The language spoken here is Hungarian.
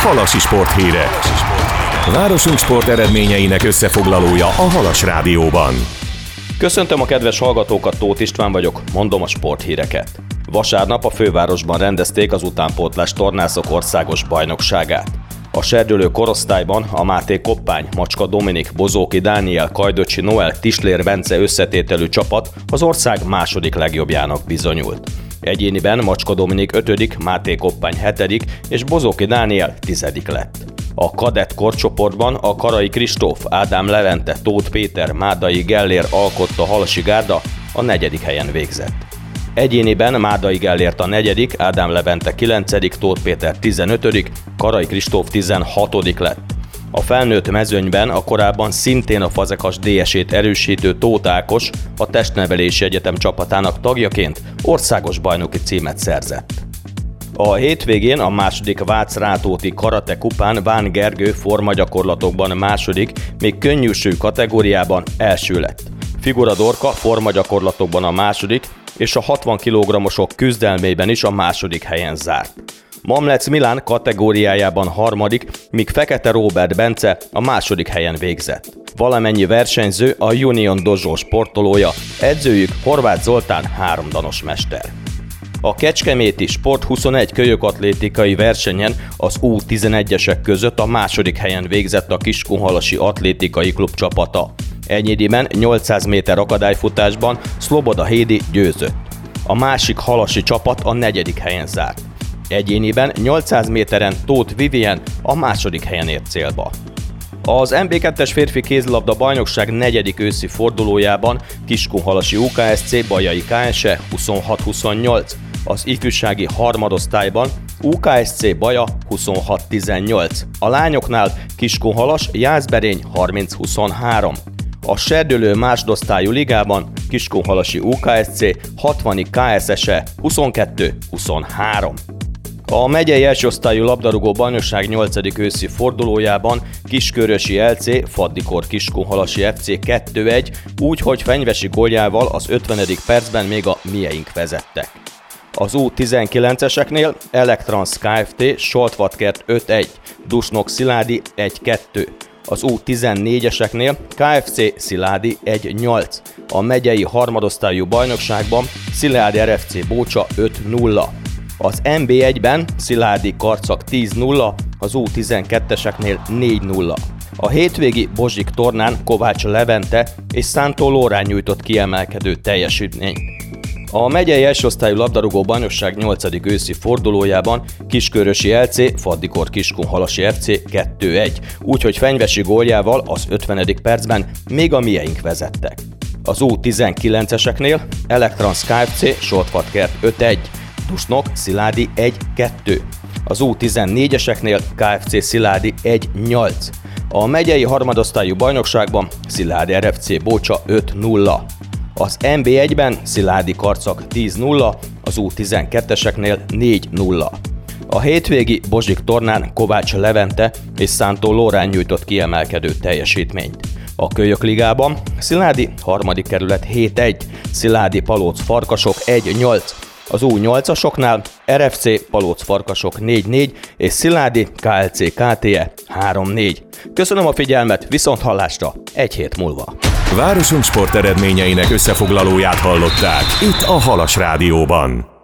Halasi sporthírek. Városunk sport eredményeinek összefoglalója a Halas Rádióban. Köszöntöm a kedves hallgatókat, Tóth István vagyok, mondom a sporthíreket. Vasárnap a fővárosban rendezték az utánpótlás tornászok országos bajnokságát. A serdülő korosztályban a Máté Koppány, Macska Dominik, Bozóki Dániel, Kajdocsi Noel, Tislér Bence összetételű csapat az ország második legjobbjának bizonyult. Egyéniben Macska Dominik 5., Máté Koppány 7. és Bozóki Dániel 10. lett. A kadett korcsoportban a Karai Kristóf, Ádám Levente, Tóth Péter, Mádai Gellér alkotta Halasi gárda a 4. helyen végzett. Egyéniben Mádai Gellért a 4., Ádám Levente 9., Tóth Péter 15., Karai Kristóf 16. lett. A felnőtt mezőnyben a korábban szintén a Fazekas DS-ét erősítő Tóth Ákos a Testnevelési Egyetem csapatának tagjaként országos bajnoki címet szerzett. A hétvégén a második Vác-Rátóti Karate kupán Bán Gergő formagyakorlatokban második, még könnyűsű kategóriában első lett. Figura Dorka formagyakorlatokban a második, és a 60 kg-osok küzdelmében is a második helyen zárt. Mamlec Milán kategóriájában harmadik, míg Fekete Róbert Bence a második helyen végzett. Valamennyi versenyző a Union Dojo sportolója, edzőjük Horváth Zoltán háromdanos mester. A kecskeméti Sport 21 kölyökatlétikai versenyen az U11-esek között a második helyen végzett a Kiskunhalasi Atlétikai Klub csapata. Enyediben 800 méter akadályfutásban Szloboda Hédi győzött. A másik halasi csapat a 4. helyen zárt. Egyéniben 800 méteren Tóth Vivien a második helyen ért célba. Az MB2-es férfi kézilabda bajnokság 4. őszi fordulójában Kiskunhalasi UKSC Bajai KSE 26-28, az ifjúsági harmadosztályban UKSC Baja 26-18, a lányoknál Kiskunhalas Jászberény 30-23. A serdülő másodosztályú ligában Kiskunhalasi UKSC 60. KSSE 22-23. A megyei elsőosztályú labdarúgó bajnokság 8. őszi fordulójában Kiskörösi LC Faddikor Kiskunhalasi FC 2-1, úgy, hogy Fenyvesi góljával az 50. percben még a mieink vezettek. Az U19-eseknél Elektrans Kft. Soltvatkert 5-1, Dusnok Sziládi 1-2. Az U14-eseknél KFC Sziládi 1-8. A megyei harmadosztályú bajnokságban Sziládi RFC Bócsa 5-0. Az NB1-ben Sziládi Karcag 10-0, az U12-eseknél 4-0. A hétvégi Bozsik tornán Kovács Levente és Szántó Lórán nyújtott kiemelkedő teljesítményt. A megyei elsőosztályú labdarúgó bajnokság 8. őszi fordulójában Kiskörösi LC Faddikor Kiskunhalasi FC 2-1, úgyhogy Fenyvesi góljával az 50. percben még a mieink vezettek. Az U19-eseknél Elektrans Kft. Soltvatkert 5-1, Dusnok Sziládi 1-2. Az U14-eseknél KFC Sziládi 1-8. A megyei harmadosztályú bajnokságban Sziládi RFC Bócsa 5-0. Az NB1-ben Sziládi Karcag 10-0, az U12-eseknél 4-0. A hétvégi Bozsik tornán Kovács Levente és Szántó Lórán nyújtott kiemelkedő teljesítményt. A Kölyökligában Sziládi 3. kerület 7-1, Sziládi Palóc Farkasok 1-8, az U8-asoknál RFC Palóc Farkasok 4-4 és Sziládi KLC KTE 3-4. Köszönöm a figyelmet, viszonthallásra egy hét múlva. Városunk sport eredményeinek összefoglalóját hallották itt a Halas Rádióban.